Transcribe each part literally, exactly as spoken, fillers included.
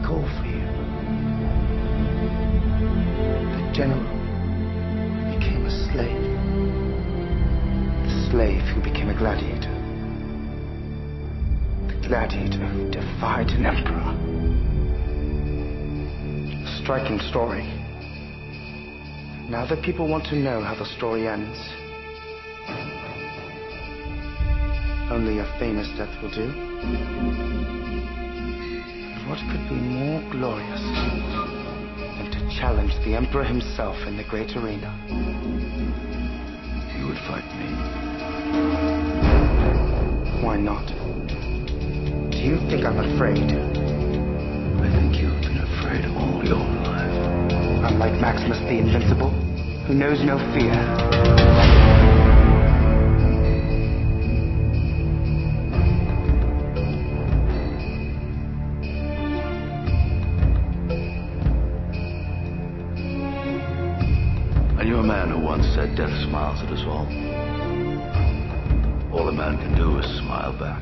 call for you. The general became a slave. The slave who became a gladiator. The gladiator who defied an emperor. A striking story. Now the people want to know how the story ends. Only a famous death will do. But what could be more glorious than to challenge the Emperor himself in the great arena? You would fight me? Why not? Do you think I'm afraid? I think you've been afraid all your life. Unlike Maximus the Invincible, who knows no fear. And you're a man who once said death smiles at us all. All a man can do is smile back.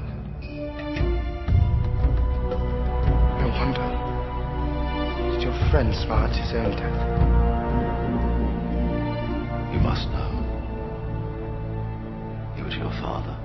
No wonder. Did your friend smile at his own death? You must know. He was your father.